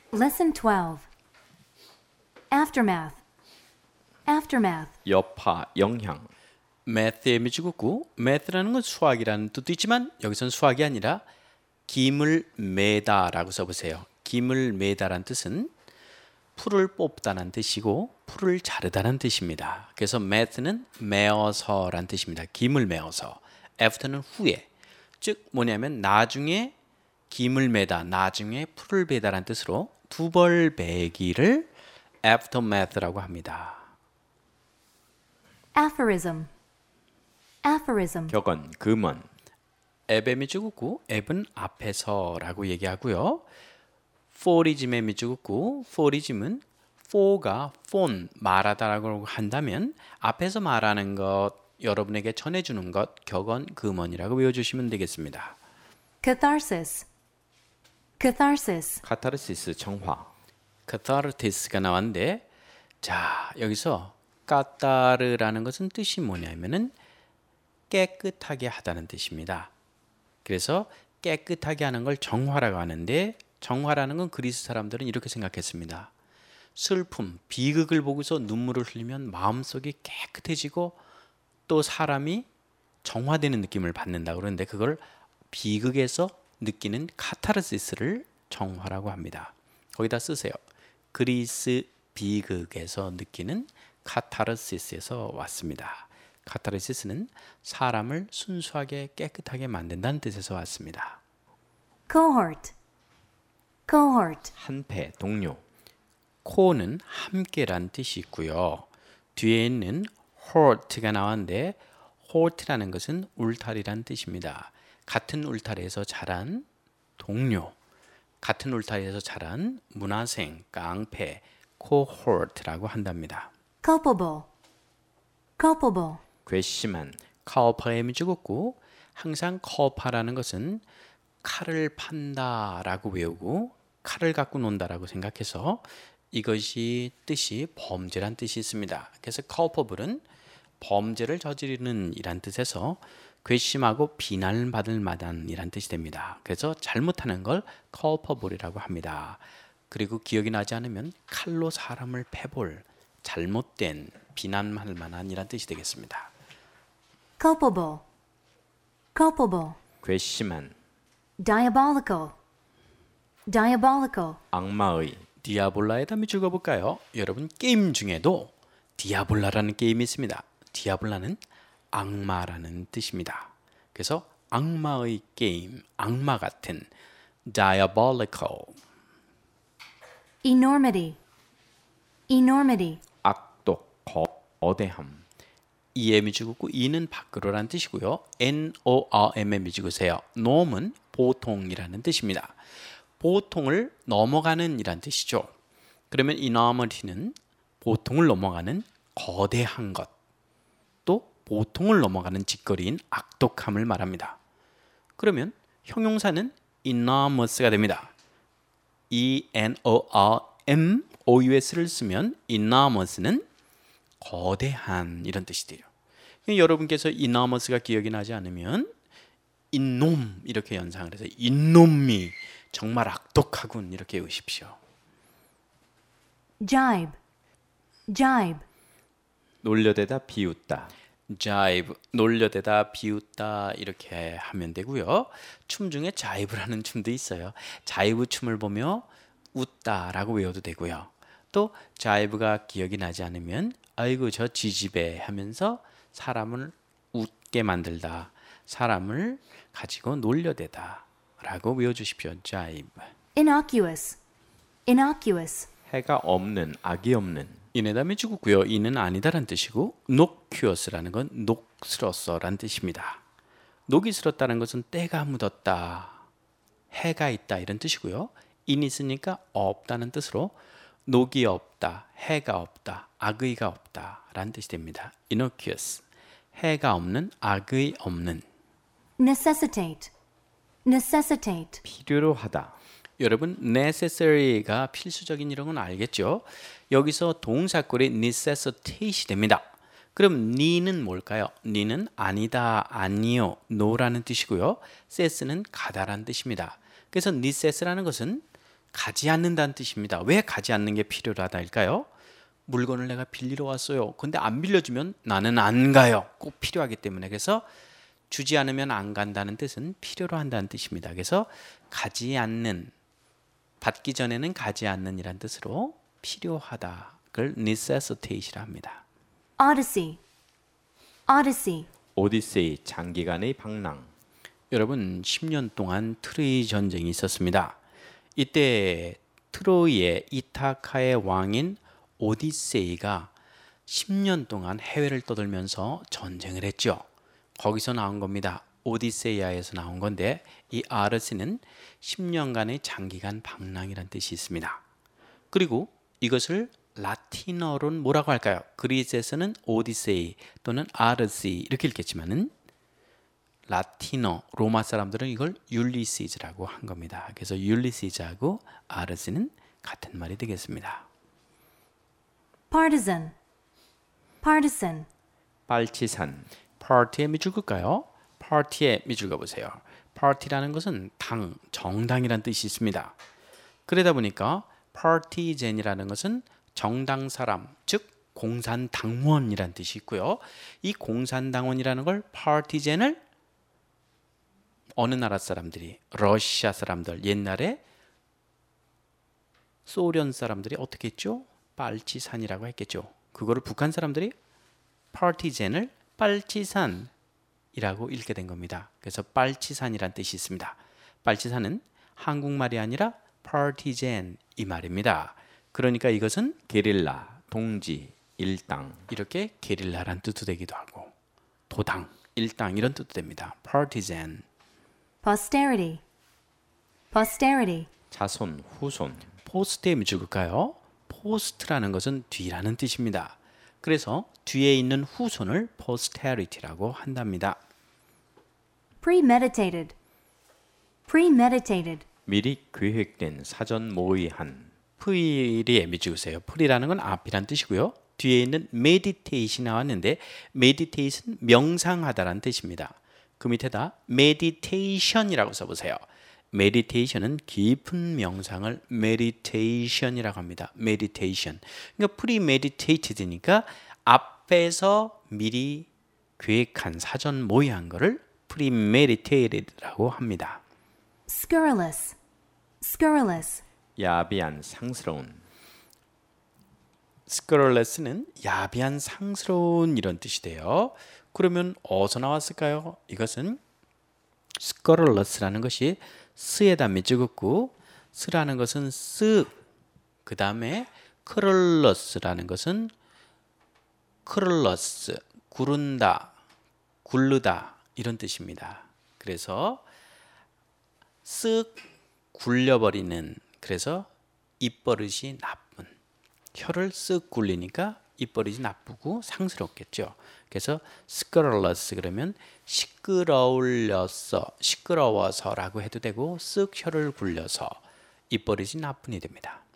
Lesson 12. Aftermath. Aftermath. 여파, 영향. math의 미지국구, math라는 건 수학이라는 뜻도 있지만 여기선 수학이 아니라 김을 매다라고 써보세요. 김을 매다라는 뜻은 풀을 뽑다라는 뜻이고 풀을 자르다라는 뜻입니다. 그래서 math는 메어서라는 뜻입니다. 김을 메어서. after는 후에. 즉 뭐냐면 나중에 김을 매다, 나중에 풀을 베다라는 뜻으로 두 벌 베기를 aftermath라고 합니다. Aphorism. Aphorism. 격언, 금언. 앱의 미주국구, 앱은 앞에서라고 얘기하고요. 포리즘의 미주국구, 포리즘은 for가 phone, 말하다라고 한다면 앞에서 말하는 것, 여러분에게 전해주는 것, 격언, 금언이라고 외워주시면 되겠습니다. Catharsis. Catharsis. 카타르시스, 정화. 카타르티스가 나왔는데, 자, 여기서 까따르라는 것은 뜻이 뭐냐면은 깨끗하게 하다는 뜻입니다. 그래서 깨끗하게 하는 걸 정화라고 하는데, 정화라는 건 그리스 사람들은 이렇게 생각했습니다. 슬픔, 비극을 보고서 눈물을 흘리면 마음속이 깨끗해지고 또 사람이 정화되는 느낌을 받는다고 그러는데 그걸 비극에서 느끼는 카타르시스를 정화라고 합니다. 거기다 쓰세요. 그리스 비극에서 느끼는 카타르시스에서 왔습니다. 카타르시스는 사람을 순수하게 깨끗하게 만든다는 뜻에서 왔습니다. Cohort. Cohort. 한패, 동료. 코는 함께란 뜻이 있고요. 뒤에 있는 hort가 나왔는데 hort라는 것은 울타리란 뜻입니다. 같은 울타리에서 자란 동료, 같은 울타리에서 자란 문화생, 깡패, cohort라고 한답니다. Culpable. Culpable. 괘씸한, culpa의 미주국구. 항상 culpa라는 것은 칼을 판다라고 외우고 칼을 갖고 논다라고 생각해서 이것이 뜻이 범죄란 뜻이 있습니다. 그래서 culpable은 범죄를 저지르는 이란 뜻에서 괘씸하고 비난을 받을 만한 이란 뜻이 됩니다. 그래서 잘못하는 걸 culpable이라고 합니다. 그리고 기억이 나지 않으면 칼로 사람을 패볼, 잘못된, 비난할 만한 이란 뜻이 되겠습니다. Culpable. Culpable. 괘씸한, Diabolical. Diabolical. 악마의, 디아볼라에다 밑줄 볼까요? 여러분 게임 중에도 디아볼라라는 게임이 있습니다. 디아볼라는 악마라는 뜻입니다. 그래서 악마의 게임, 악마 같은 diabolical. Enormity. Enormity. 악독, 거대함. 이의 미지구고 이는 밖으로라는 뜻이고요. norm의 미지구세요. norm은 보통이라는 뜻입니다. 보통을 넘어가는 이란 뜻이죠. 그러면 enormity는 보통을 넘어가는 거대한 것, 또 보통을 넘어가는 짓거리인 악독함을 말합니다. 그러면 형용사는 enormous가 됩니다. enormous를 쓰면 enormous는 거대한 이런 뜻이 돼요. 여러분께서 enormous가 기억이 나지 않으면 이놈 이렇게 연상을 해서 이놈이 정말 악독하군 이렇게 외우십시오. Jibe. Jibe. 놀려대다 비웃다. jibe, 놀려대다 비웃다 이렇게 하면 되고요. 춤 중에 자이브라는 춤도 있어요. 자이브 춤을 보며 웃다라고 외워도 되고요. 또 자이브가 기억이 나지 않으면 아이고 저 지지배 하면서 사람을 웃게 만들다, 사람을 가지고 놀려대다 라고 외워주십시오. jibe. Innocuous. Innocuous. 해가 없는, 악이 없는. 이네다 미주고요. 이는 아니다란 뜻이고 nocious라는 건 녹슬었어란 뜻입니다. 녹이 슬었다는 것은 때가 묻었다, 해가 있다 이런 뜻이고요. 인 있으니까 없다는 뜻으로 녹이 없다, 해가 없다, 악의가 없다 라는 뜻이 됩니다. innocuous, 해가 없는, 악의 없는. Necessitate. Necessitate. 필요로 하다. 여러분 necessary가 필수적인 이런 건 알겠죠? 여기서 동사꼴이 necessitate이 됩니다. 그럼 ne는 뭘까요? ne는 아니다, 아니요, no라는 뜻이고요. cess는 가다라는 뜻입니다. 그래서 necess라는 것은 가지 않는다는 뜻입니다. 왜 가지 않는 게 필요하다일까요? 물건을 내가 빌리러 왔어요. 근데 안 빌려주면 나는 안 가요. 꼭 필요하기 때문에. 그래서 주지 않으면 안 간다는 뜻은 필요로 한다는 뜻입니다. 그래서 가지 않는, 받기 전에는 가지 않는 이란 뜻으로 필요하다. 그걸 necessitate이라 합니다. Odyssey. Odyssey. 오디세이 장기간의 방랑. 여러분 10년 동안 트로이 전쟁이 있었습니다. 이때 트로이의 이타카의 왕인 오디세이가 10년 동안 해외를 떠돌면서 전쟁을 했죠. 거기서 나온 겁니다. 오디세이아에서 나온 건데 이 아르시는 10년간의 장기간 방랑이란 뜻이 있습니다. 그리고 이것을 라틴어로는 뭐라고 할까요? 그리스에서는 오디세이 또는 아르시 이렇게 읽겠지만은 라틴어 로마 사람들은 이걸 율리시즈라고 한 겁니다. 그래서 율리시즈하고 아르시는 같은 말이 되겠습니다. Partisan. Partisan. 빨치산. 파티의 밑줄 그을까요? 파티의 밑줄 그어보세요. 파티라는 것은 당, 정당이라는 뜻이 있습니다. 그러다 보니까 파티젠이라는 것은 정당 사람, 즉 공산당원이라는 뜻이 있고요. 이 공산당원이라는 걸 파티젠을 어느 나라 사람들이, 러시아 사람들, 옛날에 소련 사람들이 어떻게 했죠? 빨치산이라고 했겠죠. 그거를 북한 사람들이 파티젠을 빨치산이라고 읽게 된 겁니다. 그래서 빨치산이란 뜻이 있습니다. 빨치산은 한국말이 아니라 파티젠 이 말입니다. 그러니까 이것은 게릴라, 동지, 일당. 이렇게 게릴라란 뜻도 되기도 하고 도당, 일당 이런 뜻도 됩니다. 파티젠. Posterity. Posterity. 자손, 후손. 포스트에 밑줄 그을까요? 포스트라는 것은 뒤라는 뜻입니다. 그래서 뒤에 있는 후손을 posterity라고 한답니다. Premeditated. Premeditated. 미리 계획된 사전 모의한. 프리에 밑줄 그으세요. 프리라는 건 앞이란 뜻이고요. 뒤에 있는 meditation이 나왔는데 meditation 명상하다라는 뜻입니다. 그 밑에다 meditation이라고 써보세요. meditation은 깊은 명상을 meditation이라고 합니다. meditation. 그러니까 premeditated니까 앞에서 미리 계획한 사전 모의한 거를 premeditated라고 합니다. Scurrilous. Scurrilous. 야비한, 상스러운. scurrilous는 야비한, 상스러운 이런 뜻이 돼요. 그러면 어디서 나왔을까요? 이것은 scurrilous라는 것이 스에다 밑줄 긋고 스라는 것은 쓱, 그 다음에 크롤러스라는 것은 크롤러스, 구른다, 굴르다 이런 뜻입니다. 그래서 쓱 굴려버리는, 그래서 입버릇이 나쁜, 혀를 쓱 굴리니까 입버릇이 나쁘고 상스럽겠죠. 그래서 scurrilous 그러면 시끄러워서라고 해도 되고 쓱 혀를 굴려서 입버릇이 나쁜이 됩니다.